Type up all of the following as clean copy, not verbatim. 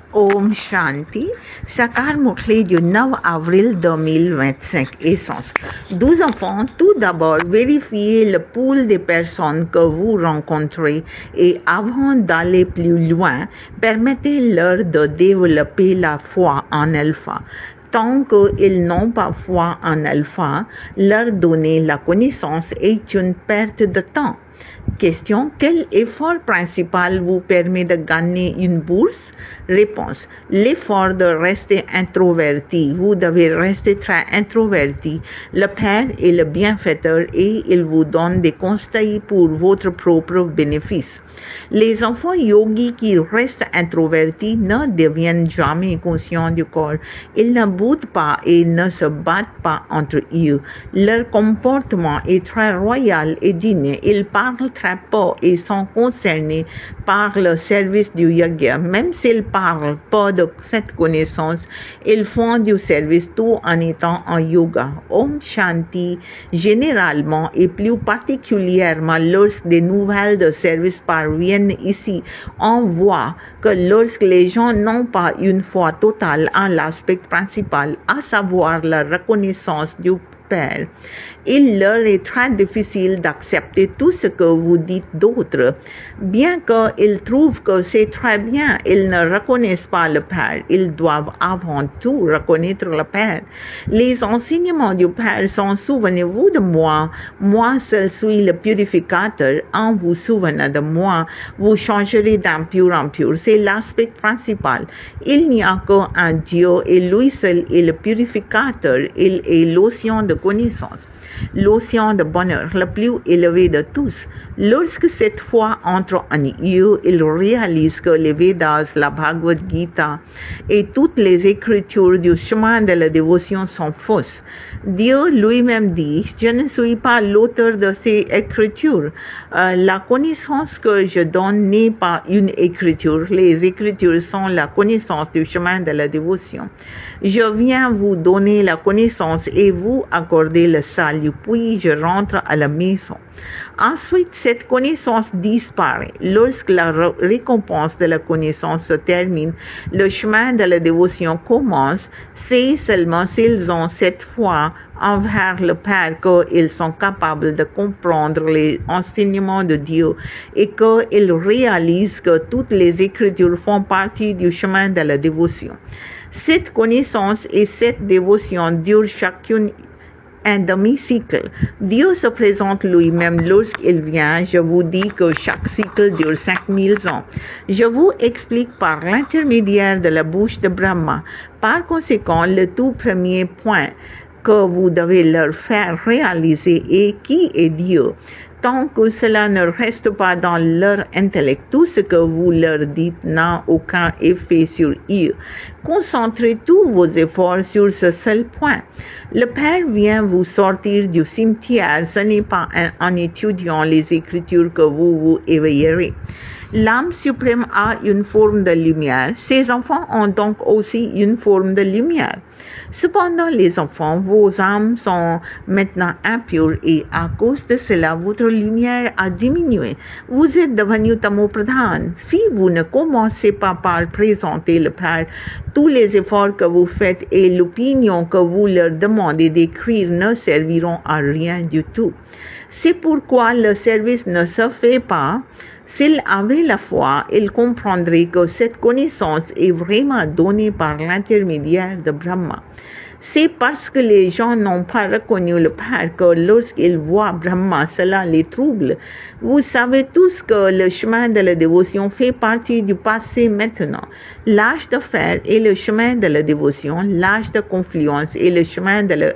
Om Shanti, Sakar Mukli du 9 avril 2025, essence. 12 enfants, tout d'abord, vérifiez le pool des personnes que vous rencontrez et avant d'aller plus loin, permettez-leur de développer la foi en Alpha. Tant qu'ils n'ont pas foi en Alpha, leur donner la connaissance est une perte de temps. Question: quel effort principal vous permet de gagner une bourse? Réponse: l'effort de rester introverti. Vous devez rester très introverti. Le Père est le bienfaiteur et il vous donne des conseils pour votre propre bénéfice. Les enfants yogis qui restent introvertis ne deviennent jamais conscients du corps. Ils ne boudent pas et ne se battent pas entre eux. Leur comportement est très royal et digne. Ils parlent très peu et sont concernés par le service du yoga. Même s'ils parlent pas de cette connaissance, ils font du service tout en étant en yoga. Om Shanti. Généralement et plus particulièrement lorsque des nouvelles de service parviennent ici, on voit que lorsque les gens n'ont pas une foi totale en l'aspect principal, à savoir la reconnaissance du Père, il leur est très difficile d'accepter tout ce que vous dites d'autre. Bien qu'ils trouvent que c'est très bien, ils ne reconnaissent pas le Père. Ils doivent avant tout reconnaître le Père. Les enseignements du Père sont: souvenez-vous de moi, moi seul suis le purificateur. En vous souvenant de moi, vous changerez d'impur en pur. C'est l'aspect principal. Il n'y a qu'un Dieu et lui seul est le purificateur. Il est l'océan de connaissance, l'océan de bonheur le plus élevé de tous. Lorsque cette foi entre en eux, ils réalisent que les Védas, la Bhagavad Gita et toutes les écritures du chemin de la dévotion sont fausses. Dieu lui-même dit: je ne suis pas l'auteur de ces écritures. La connaissance que je donne n'est pas une écriture. Les écritures sont la connaissance du chemin de la dévotion. Je viens vous donner la connaissance et vous accorder le salut, puis je rentre à la maison. Ensuite, cette connaissance disparaît. Lorsque la récompense de la connaissance se termine, le chemin de la dévotion commence. C'est seulement s'ils ont cette foi envers le Père qu'ils sont capables de comprendre les enseignements de Dieu et qu'ils réalisent que toutes les Écritures font partie du chemin de la dévotion. Cette connaissance et cette dévotion durent chacune un demi-cycle. Dieu se présente lui-même lorsqu'il vient. Je vous dis que chaque cycle dure 5000 ans. Je vous explique par l'intermédiaire de la bouche de Brahma. Par conséquent, le tout premier point que vous devez leur faire réaliser est qui est Dieu. Tant que cela ne reste pas dans leur intellect, tout ce que vous leur dites n'a aucun effet sur eux. Concentrez tous vos efforts sur ce seul point. Le Père vient vous sortir du cimetière. Ce n'est pas en étudiant les Écritures que vous vous éveillerez. L'âme suprême a une forme de lumière. Ses enfants ont donc aussi une forme de lumière. Cependant, les enfants, vos âmes sont maintenant impures et à cause de cela, votre lumière a diminué. Vous êtes devenu tamopradhan. Si vous ne commencez pas par présenter le Père, tous les efforts que vous faites et l'opinion que vous leur demandez d'écrire ne serviront à rien du tout. C'est pourquoi le service ne se fait pas. S'ils avaient la foi, ils comprendraient que cette connaissance est vraiment donnée par l'intermédiaire de Brahma. C'est parce que les gens n'ont pas reconnu le Père que lorsqu'ils voient Brahma, cela les trouble. Vous savez tous que le chemin de la dévotion fait partie du passé maintenant. L'âge de fer est le chemin de la dévotion, l'âge de confluence est le chemin de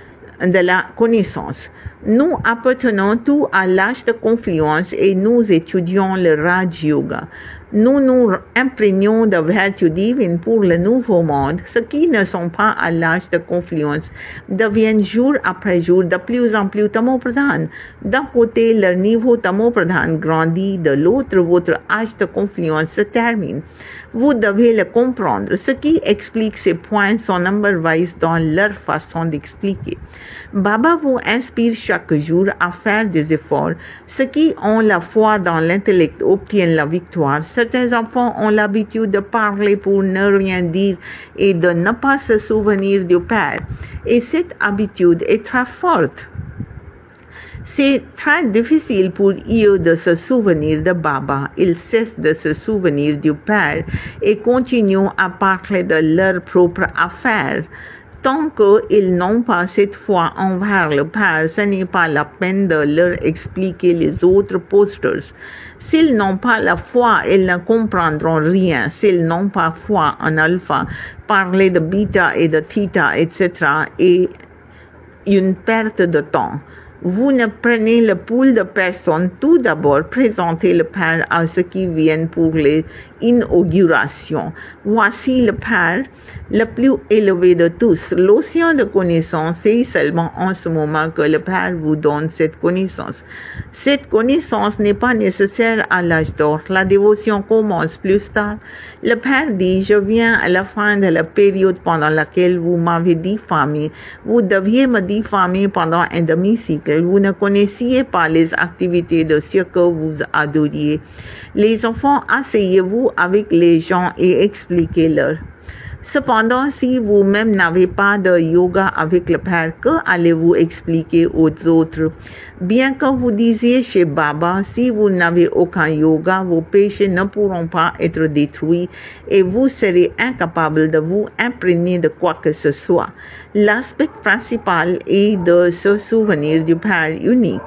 la connaissance. Nous appartenons tous à l'âge de confluence et nous étudions le Raj Yoga. Nous nous imprégnons de vertus divines pour le nouveau monde. Ceux qui ne sont pas à l'âge de confluence deviennent jour après jour de plus en plus tamopradhan. D'un côté, leur niveau tamopradhan grandit, de l'autre, votre âge de confluence se termine. Vous devez le comprendre. Ce qui explique ces points sont number-wise dans leur façon d'expliquer. Baba vous inspire chaque jour à faire des efforts. Ceux qui ont la foi dans l'intellect obtiennent la victoire. Certains enfants ont l'habitude de parler pour ne rien dire et de ne pas se souvenir du Père. Et cette habitude est très forte. C'est très difficile pour eux de se souvenir de Baba. Ils cessent de se souvenir du Père et continuent à parler de leurs propres affaires. Tant qu'ils n'ont pas cette foi envers le Père, ce n'est pas la peine de leur expliquer les autres posters. S'ils n'ont pas la foi, ils ne comprendront rien. S'ils n'ont pas foi en alpha, parler de bêta et de theta, etc. est une perte de temps. Vous ne prenez le pool de personnes, tout d'abord présentez le Père à ceux qui viennent pour les inaugurations. Voici le Père, le plus élevé de tous. L'océan de connaissance, c'est seulement en ce moment que le Père vous donne cette connaissance. Cette connaissance n'est pas nécessaire à l'âge d'or. La dévotion commence plus tard. Le Père dit, je viens à la fin de la période pendant laquelle vous m'avez diffamé. Vous deviez me diffamer pendant un demi-siècle. Vous ne connaissiez pas les activités de ceux que vous adoriez. Les enfants, asseyez-vous avec les gens et expliquez-leur. Cependant, si vous-même n'avez pas de yoga avec le Père, que allez-vous expliquer aux autres? Bien que vous disiez chez Baba, si vous n'avez aucun yoga, vos péchés ne pourront pas être détruits et vous serez incapable de vous imprégner de quoi que ce soit. L'aspect principal est de se souvenir du Père unique.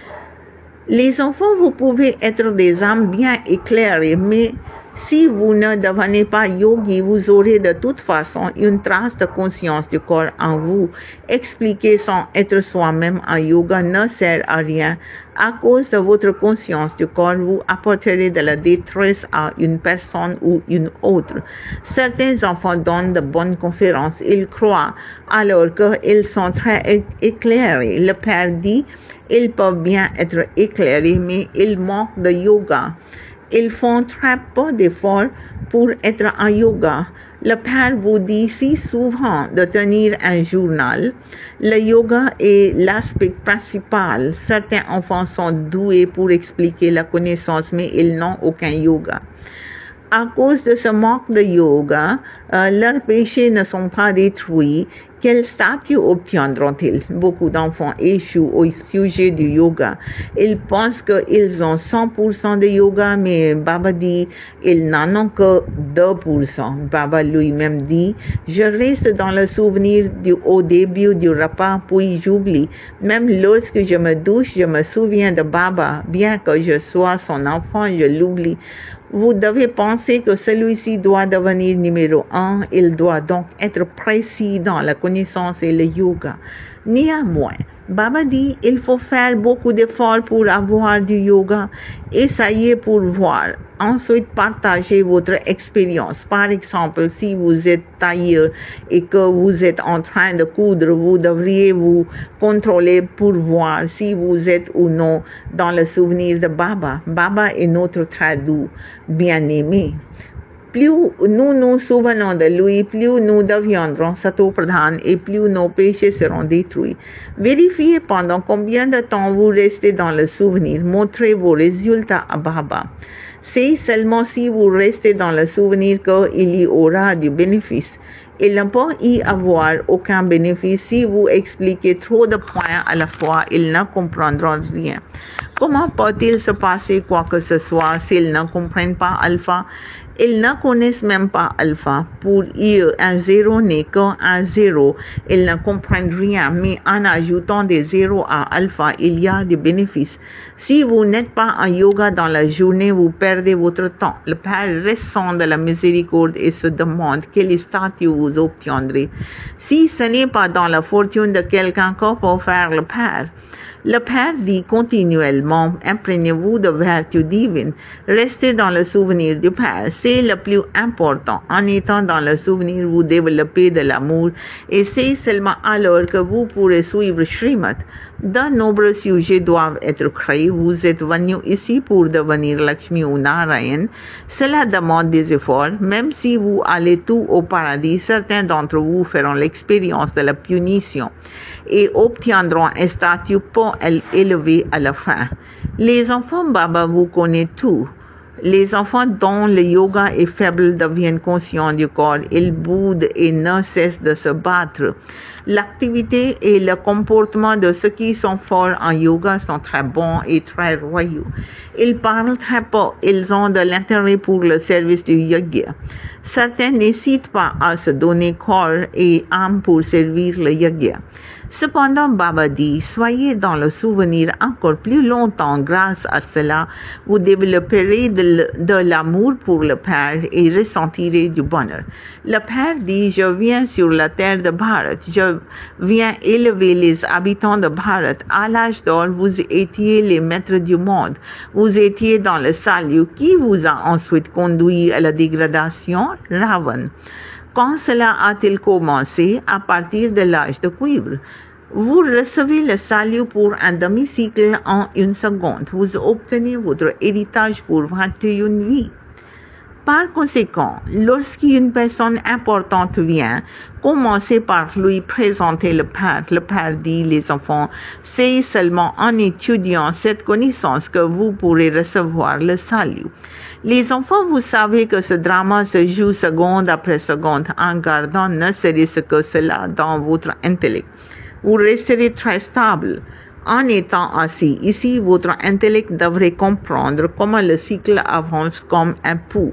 Les enfants, vous pouvez être des âmes bien éclairées, mais si vous ne devenez pas yogi, vous aurez de toute façon une trace de conscience du corps en vous. Expliquer sans être soi-même en yoga ne sert à rien. À cause de votre conscience du corps, vous apporterez de la détresse à une personne ou une autre. Certains enfants donnent de bonnes conférences. Ils croient alors qu'ils sont très éclairés. Le Père dit, ils peuvent bien être éclairés, mais ils manquent de yoga. Ils font très peu d'efforts pour être en yoga. Le Père vous dit si souvent de tenir un journal. Le yoga est l'aspect principal. Certains enfants sont doués pour expliquer la connaissance, mais ils n'ont aucun yoga. À cause de ce manque de yoga, leurs péchés ne sont pas détruits. Quel statut obtiendront-ils? Beaucoup d'enfants échouent au sujet du yoga. Ils pensent qu'ils ont 100% de yoga, mais Baba dit ils n'en ont que 2%. Baba lui-même dit, je reste dans le souvenir au début du repas, puis j'oublie. Même lorsque je me douche, je me souviens de Baba. Bien que je sois son enfant, je l'oublie. Vous devez penser que celui-ci doit devenir numéro 1. Il doit donc être précis dans la connaissance et le yoga. Néanmoins, Baba dit il faut faire beaucoup d'efforts pour avoir du yoga. Essayez pour voir. Ensuite, partagez votre expérience. Par exemple, si vous êtes tailleur et que vous êtes en train de coudre, vous devriez vous contrôler pour voir si vous êtes ou non dans le souvenir de Baba. Baba est notre très doux bien-aimé. Plus nous nous souvenons de lui, plus nous deviendrons Sato-Pradhan et plus nos péchés seront détruits. Vérifiez pendant combien de temps vous restez dans le souvenir. Montrez vos résultats à Baba. C'est seulement si vous restez dans le souvenir qu'il y aura du bénéfice. Il ne peut y avoir aucun bénéfice si vous expliquez trop de points à la fois, ils ne comprendront rien. Comment peut-il se passer quoi que ce soit s'ils ne comprennent pas alpha? Ils ne connaissent même pas alpha. Pour eux, un zéro n'est qu'un zéro. Ils ne comprennent rien, mais en ajoutant des zéros à alpha, il y a des bénéfices. Si vous n'êtes pas en yoga dans la journée, vous perdez votre temps. Le Père ressent de la miséricorde et se demande quel statut vous obtiendrez. Si ce n'est pas dans la fortune de quelqu'un que peut faire le Père. Le Père dit continuellement, imprégnez-vous de vertus divines. Restez dans le souvenir du Père. C'est le plus important. En étant dans le souvenir, vous développez de l'amour et c'est seulement alors que vous pourrez suivre Srimad. De nombreux sujets doivent être créés. Vous êtes venu ici pour devenir Lakshmi ou Narayan. Cela demande des efforts. Même si vous allez tout au paradis, certains d'entre vous feront l'expérience de la punition et obtiendront un statut peu élevé à la fin. Les enfants Baba vous connaissent tout. Les enfants dont le yoga est faible deviennent conscients du corps. Ils boudent et ne cessent de se battre. L'activité et le comportement de ceux qui sont forts en yoga sont très bons et très royaux. Ils parlent très peu. Ils ont de l'intérêt pour le service du yoga. Certains n'hésitent pas à se donner corps et âme pour servir le yoga. Cependant, Baba dit, soyez dans le souvenir encore plus longtemps. Grâce à cela, vous développerez de l'amour pour le Père et ressentirez du bonheur. Le Père dit, je viens sur la terre de Bharat, je viens élever les habitants de Bharat. À l'âge d'or, vous étiez les maîtres du monde. Vous étiez dans le salut. Qui vous a ensuite conduit à la dégradation? Ravan. Quand cela a-t-il commencé? À partir de l'âge de cuivre. Vous recevez le salut pour un demi-cycle en une seconde. Vous obtenez votre héritage pour 21 vies. Par conséquent, lorsqu'une personne importante vient, commencez par lui présenter le Père. Le Père dit, les enfants, c'est seulement en étudiant cette connaissance que vous pourrez recevoir le salut. Les enfants, vous savez que ce drama se joue seconde après seconde en gardant ne serait-ce que cela dans votre intellect. Vous resterez très stable. En étant assis ici, votre intellect devrait comprendre comment le cycle avance comme un pouls.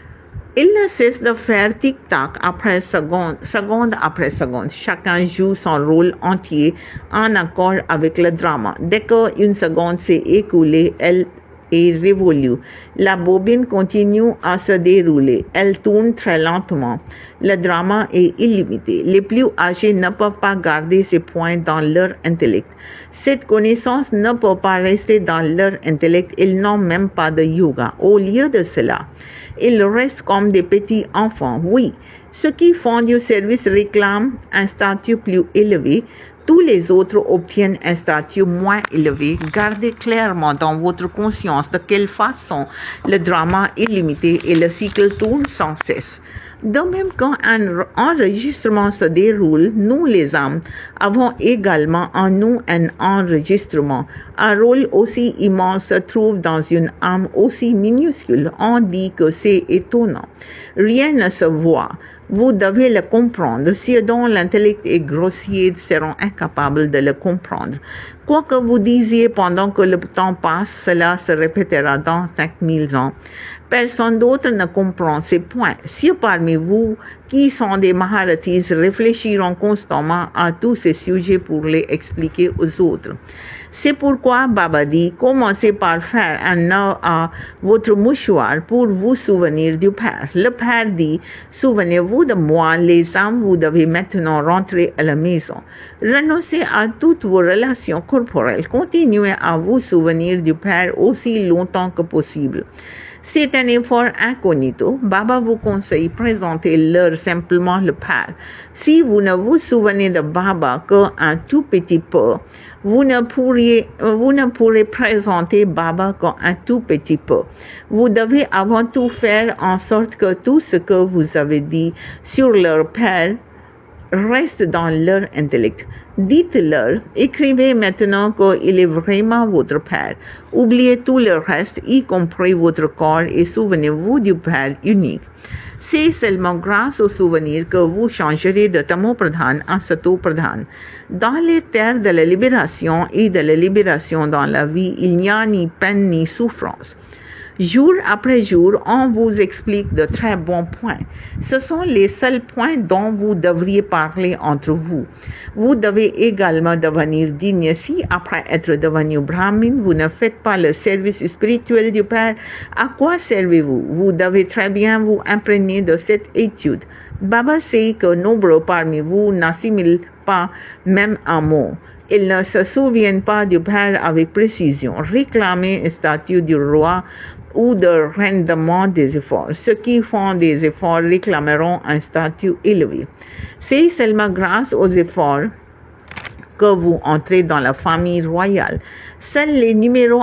Il ne cesse de faire tic-tac après seconde après seconde. Chacun joue son rôle entier en accord avec le drama. Dès qu'une seconde s'est écoulée, elle est révolue. La bobine continue à se dérouler. Elle tourne très lentement. Le drama est illimité. Les plus âgés ne peuvent pas garder ces points dans leur intellect. Cette connaissance ne peut pas rester dans leur intellect. Ils n'ont même pas de yoga. Au lieu de cela, ils restent comme des petits enfants. Oui, ceux qui font du service réclament un statut plus élevé. Tous les autres obtiennent un statut moins élevé. Gardez clairement dans votre conscience de quelle façon le drama est limité et le cycle tourne sans cesse. De même qu'un enregistrement se déroule, nous les âmes avons également en nous un enregistrement. Un rôle aussi immense se trouve dans une âme aussi minuscule. On dit que c'est étonnant. Rien ne se voit. Vous devez le comprendre. Ceux dont l'intellect est grossier seront incapables de le comprendre. Quoi que vous disiez pendant que le temps passe, cela se répétera dans 5000 ans. Personne d'autre ne comprend ces points. Ceux parmi vous qui sont des Maharatis réfléchiront constamment à tous ces sujets pour les expliquer aux autres. C'est pourquoi Baba dit, commencez par faire un nœud à votre mouchoir pour vous souvenir du Père. Le Père dit, souvenez-vous de moi, les âmes, vous devez maintenant rentrer à la maison. Renoncez à toutes vos relations corporelles. Continuez à vous souvenir du Père aussi longtemps que possible. C'est un effort incognito. Baba vous conseille présentez-leur simplement le Père. Si vous ne vous souvenez de Baba qu'un tout petit peu, vous ne pourrez présenter Baba qu'un tout petit peu. Vous devez avant tout faire en sorte que tout ce que vous avez dit sur leur Père reste dans leur intellect. Dites-leur, écrivez maintenant qu'il est vraiment votre Père. Oubliez tout le reste, y compris votre corps, et souvenez-vous du Père unique. C'est seulement grâce au souvenir que vous changerez de Tamo Pradhan en Sato Pradhan. Dans les terres de la libération et de la libération dans la vie, il n'y a ni peine ni souffrance. Jour après jour, on vous explique de très bons points. Ce sont les seuls points dont vous devriez parler entre vous. Vous devez également devenir digne. Si après être devenu brahmin, vous ne faites pas le service spirituel du Père, à quoi servez-vous? Vous devez très bien vous imprégner de cette étude. Baba sait que nombreux parmi vous n'assimilent pas même un mot. Ils ne se souviennent pas du Père avec précision. Réclamez un statut du roi ou de rendement des efforts. Ceux qui font des efforts réclameront un statut élevé. C'est seulement grâce aux efforts que vous entrez dans la famille royale. Seuls les numéros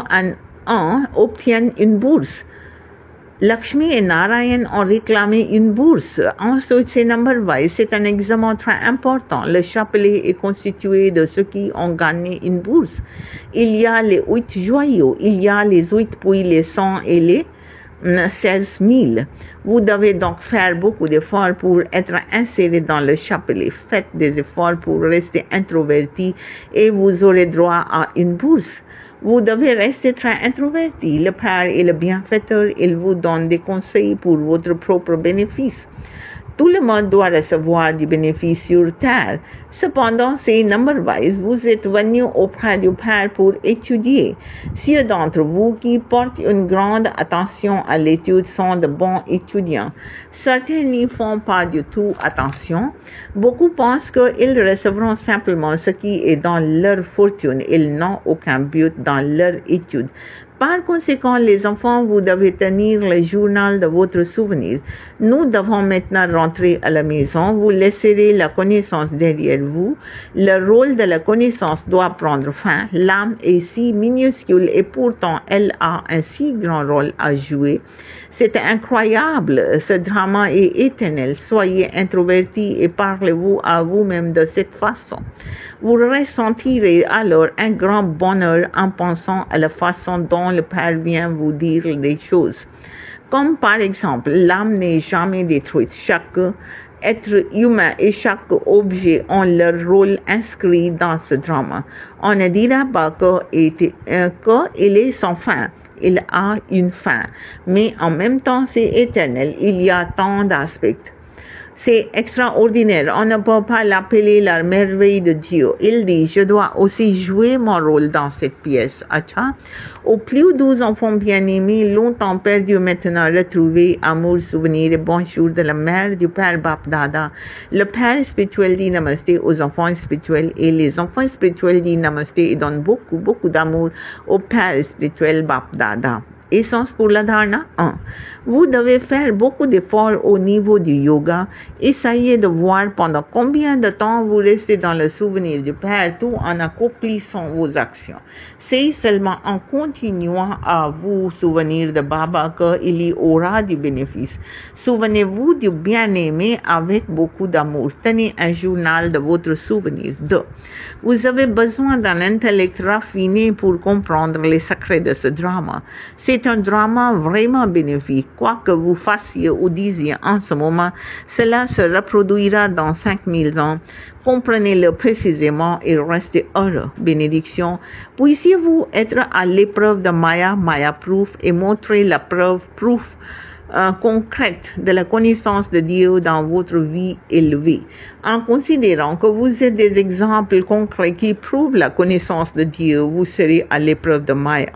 1 obtiennent une bourse. Lakshmi et Narayan ont réclamé une bourse. Ensuite, c'est number wise. C'est un examen très important. Le chapelet est constitué de ceux qui ont gagné une bourse. Il y a les 8 joyaux. Il y a les 8 puis les 100 et les 16 000. Vous devez donc faire beaucoup d'efforts pour être inséré dans le chapelet. Faites des efforts pour rester introverti et vous aurez droit à une bourse. Vous devez rester très introverti. Le Père est le bienfaiteur. Il vous donne des conseils pour votre propre bénéfice. Tout le monde doit recevoir du bénéfice sur terre. Cependant, c'est number-wise. Vous êtes venu auprès du Père pour étudier. Ceux d'entre vous qui portent une grande attention à l'étude sont de bons étudiants. Certains n'y font pas du tout attention. Beaucoup pensent qu'ils recevront simplement ce qui est dans leur fortune. Ils n'ont aucun but dans leur étude. Par conséquent, les enfants, vous devez tenir le journal de votre souvenir. Nous devons maintenant rentrer à la maison. Vous laisserez la connaissance derrière vous. Le rôle de la connaissance doit prendre fin. L'âme est si minuscule et pourtant elle a un si grand rôle à jouer. C'est incroyable. Ce drama est éternel. Soyez introvertis et parlez-vous à vous-même de cette façon. Vous ressentirez alors un grand bonheur en pensant à la façon dont le Père vient vous dire des choses. Comme par exemple, l'âme n'est jamais détruite. Chaque être humain et chaque objet ont leur rôle inscrit dans ce drama. On ne dira pas qu'il est sans fin. Il a une fin, mais en même temps c'est éternel. Il y a tant d'aspects. C'est extraordinaire. On ne peut pas l'appeler la merveille de Dieu. Il dit, je dois aussi jouer mon rôle dans cette pièce. Acha. Au plus doux enfants bien-aimés, longtemps perdus, maintenant retrouvés, amour, souvenir et bonjour de la mère du Père Bap Dada. Le Père spirituel dit namasté aux enfants spirituels et les enfants spirituels disent namasté et donnent beaucoup d'amour au Père spirituel Bap Dada. Essence pour la dharana 1. Vous devez faire beaucoup d'efforts au niveau du yoga. Essayez de voir pendant combien de temps vous restez dans le souvenir du Père tout en accomplissant vos actions. C'est seulement en continuant à vous souvenir de Baba qu'il y aura du bénéfice. Souvenez-vous du bien-aimé avec beaucoup d'amour. Tenez un journal de votre souvenir. 2. Vous avez besoin d'un intellect raffiné pour comprendre les secrets de ce drama. C'est un drama vraiment bénéfique. Quoi que vous fassiez ou disiez en ce moment, cela se reproduira dans 5000 ans. Comprenez-le précisément et restez heureux. Bénédiction. Puissiez-vous être à l'épreuve de Maya Proof et montrer la preuve concrète de la connaissance de Dieu dans votre vie élevée, en considérant que vous êtes des exemples concrets qui prouvent la connaissance de Dieu, vous serez à l'épreuve de Maya.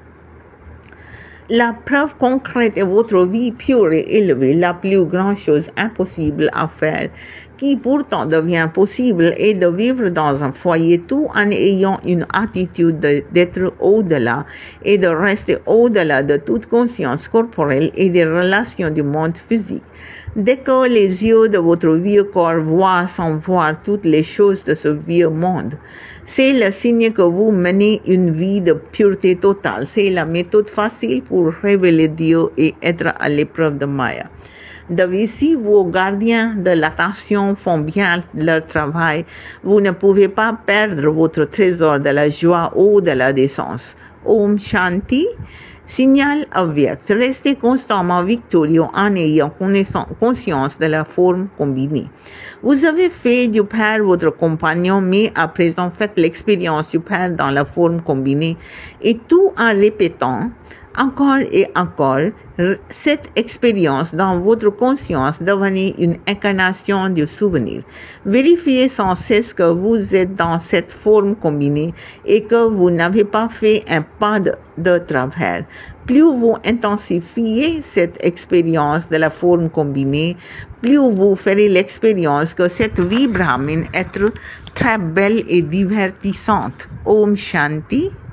La preuve concrète est votre vie pure et élevée, la plus grande chose impossible à faire, qui pourtant devient possible, est de vivre dans un foyer tout en ayant une attitude d'être au-delà et de rester au-delà de toute conscience corporelle et des relations du monde physique. Dès que les yeux de votre vieux corps voient sans voir toutes les choses de ce vieux monde, c'est le signe que vous menez une vie de pureté totale. C'est la méthode facile pour révéler Dieu et être à l'épreuve de Maya. Si vos gardiens de l'attention font bien leur travail, vous ne pouvez pas perdre votre trésor de la joie au-delà des sens. Om Shanti. Signal avyakt. Restez constamment victorieux en ayant conscience de la forme combinée. Vous avez fait du Père votre compagnon, mais à présent faites l'expérience du Père dans la forme combinée et tout en répétant encore et encore cette expérience dans votre conscience devenait une incarnation du souvenir. Vérifiez sans cesse que vous êtes dans cette forme combinée et que vous n'avez pas fait un pas de travers. Plus vous intensifiez cette expérience de la forme combinée, plus vous ferez l'expérience que cette vie brahmine est très belle et divertissante. Om Shanti.